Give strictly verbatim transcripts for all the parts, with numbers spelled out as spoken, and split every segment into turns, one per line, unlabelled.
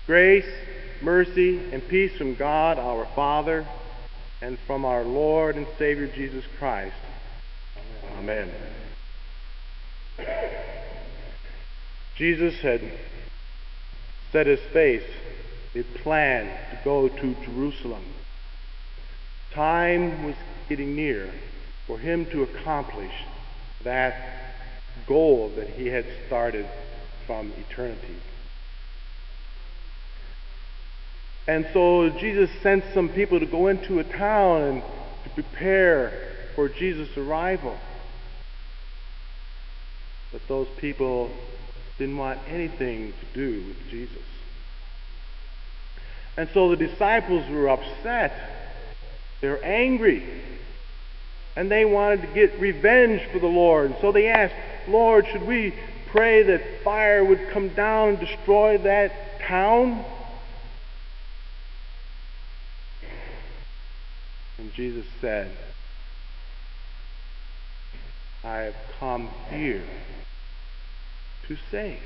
Grace, mercy, and peace from God our Father and from our Lord and Savior Jesus Christ. Amen. Jesus had set his face, he planned to go to Jerusalem. Time was getting near for him to accomplish that goal that he had started from eternity. And so Jesus sent some people to go into a town and to prepare for Jesus' arrival. But those people didn't want anything to do with Jesus. And so the disciples were upset. They were angry. And they wanted to get revenge for the Lord. And so they asked, Lord, should we pray that fire would come down and destroy that town? And Jesus said, I have come here to save,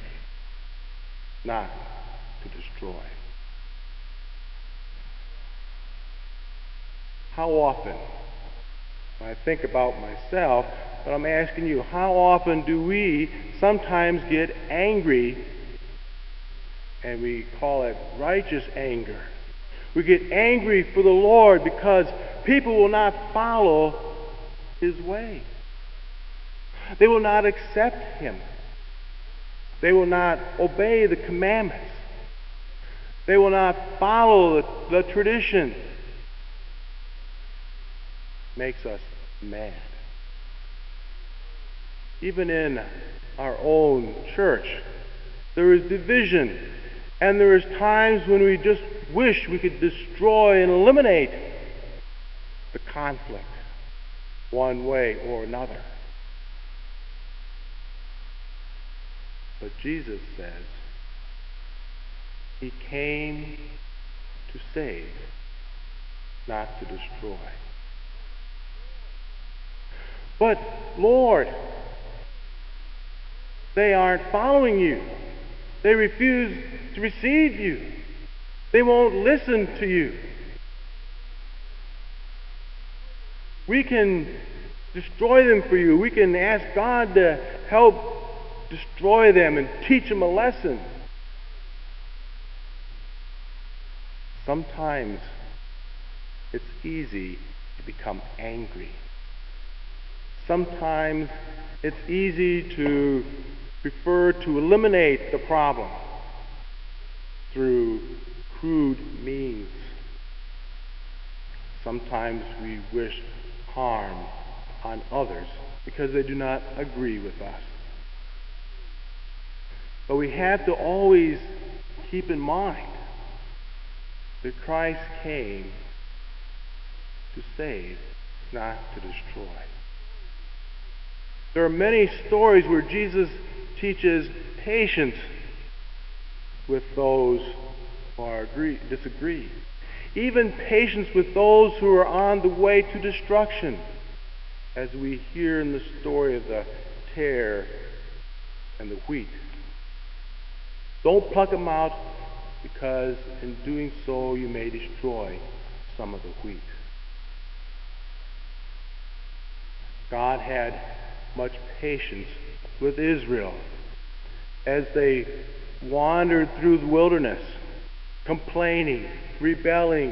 not to destroy. How often, when I think about myself, but I'm asking you, how often do we sometimes get angry, and we call it righteous anger? We get angry for the Lord because people will not follow His way. They will not accept Him. They will not obey the commandments. They will not follow the, the tradition. Makes us mad. Even in our own church, there is division. And there is times when we just wish we could destroy and eliminate the conflict one way or another. But Jesus says He came to save, not to destroy. But, Lord, they aren't following you. They refuse to receive you. They won't listen to you. We can destroy them for you. We can ask God to help destroy them and teach them a lesson. Sometimes it's easy to become angry. Sometimes it's easy to prefer to eliminate the problem through crude means. Sometimes we wish harm on others because they do not agree with us. But we have to always keep in mind that Christ came to save, not to destroy. There are many stories where Jesus teaches patience with those who are agree, disagree. Even patience with those who are on the way to destruction, as we hear in the story of the tare and the wheat. Don't pluck them out, because in doing so you may destroy some of the wheat. God had much patience with Israel as they wandered through the wilderness, complaining, rebelling,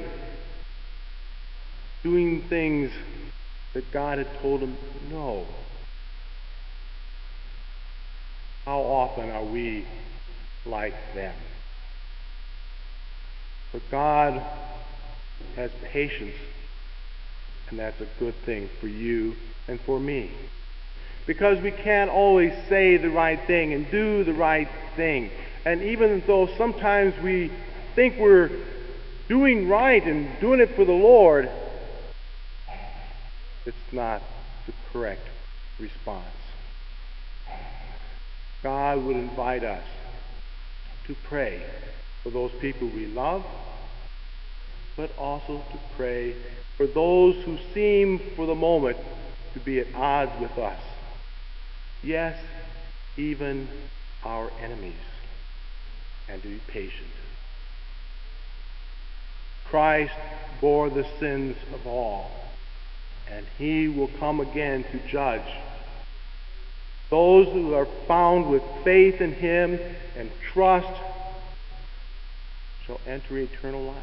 doing things that God had told them no. How often are we like them? But God has patience, and that's a good thing for you and for me. Because we can't always say the right thing and do the right thing. And even though sometimes we think we're doing right and doing it for the Lord, it's not the correct response. God would invite us to pray for those people we love, but also to pray for those who seem for the moment to be at odds with us. Yes, even our enemies, and to be patient. Christ bore the sins of all, and he will come again to judge. Those who are found with faith in him and trust shall enter eternal life.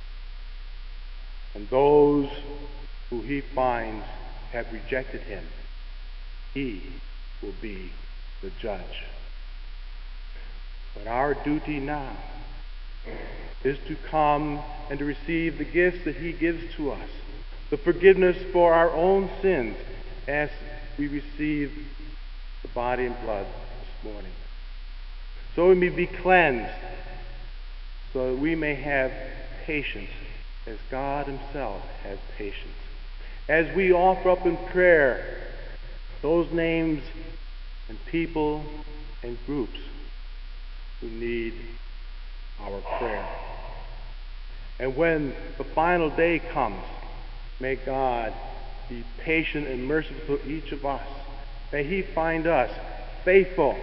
And those who he finds have rejected him, he will be the judge. But our duty now is to come and to receive the gifts that he gives to us, the forgiveness for our own sins as we receive the body and blood this morning, so we may be cleansed, so that we may have patience as God himself has patience. As we offer up in prayer those names and people and groups who need our prayer. And when the final day comes, may God be patient and merciful to each of us. May he find us faithful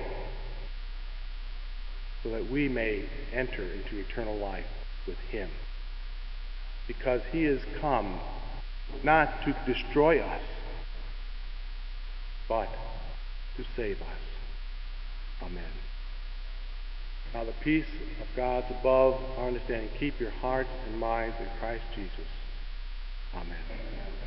so that we may enter into eternal life with him. Because he has come not to destroy us, but to save us. Amen. Now the peace of God's above our understanding keep your hearts and minds in Christ Jesus. Amen.